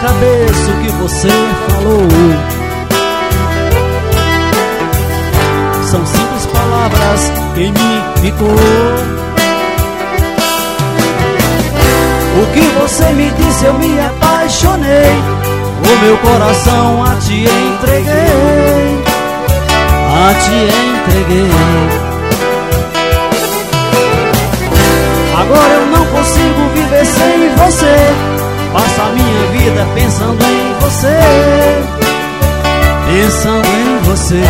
cabeça o que você falou. São simples palavras que em mim ficou. O que você me disse eu me apaixonei. O meu coração a te entreguei. A te entreguei. Agora eu não consigo viver sem você. Passo a minha vida pensando em você. Pensando em você.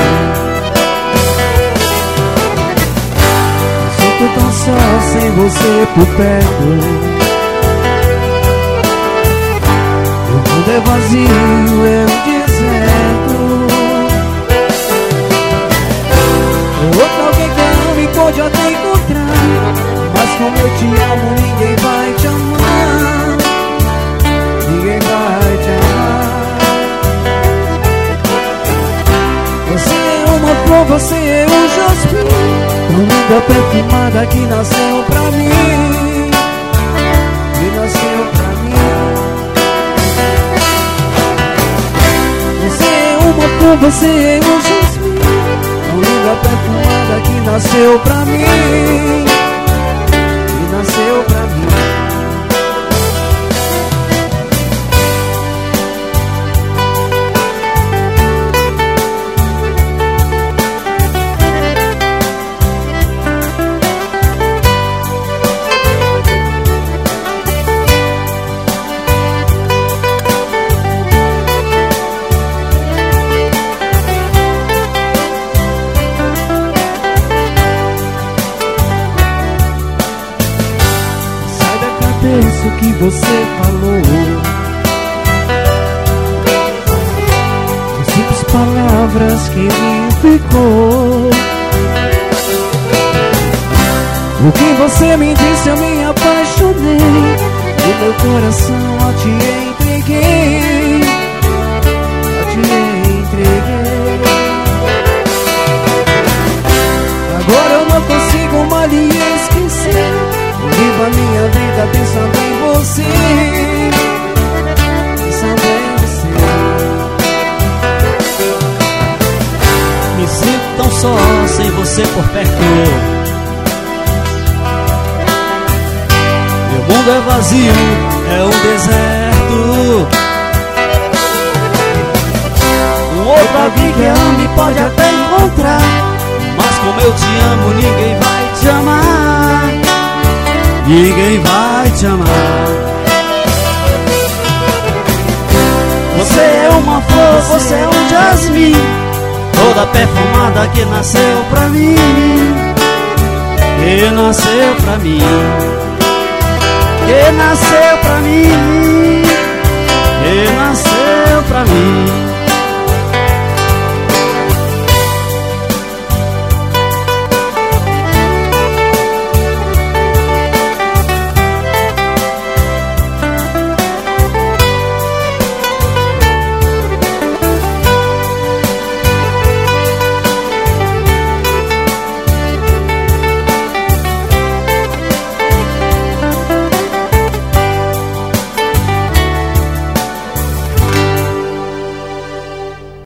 Sinto tão só sem você por perto. O mundo é vazio, é um deserto. Outro alguém que ame pode até encontrar, mas como eu te amo ninguém vai te amar. Ninguém vai te amar. Você é uma flor, você é um jasmim, tão linda, perfumada, que nasceu pra mim. Que nasceu pra mim. Você é uma flor, você é um jasmim, tão linda, perfumada, que nasceu pra mim. Que nasceu pra mim. Penso que você falou. As simples palavras que me ficou. O que você me disse eu me apaixonei. O meu coração a te entreguei. A te entreguei. Agora eu não consigo mais lhe esquecer. Vivo a minha vida pensando em você. Pensando em você. Me sinto tão só sem você por perto. Meu mundo é vazio, é um deserto. Um outro alguém que ame pode até encontrar, mas como eu te amo ninguém vai te amar. Ninguém vai te amar. Você é uma flor, você é um jasmim, toda perfumada, que nasceu pra mim. Que nasceu pra mim. Que nasceu pra mim. Que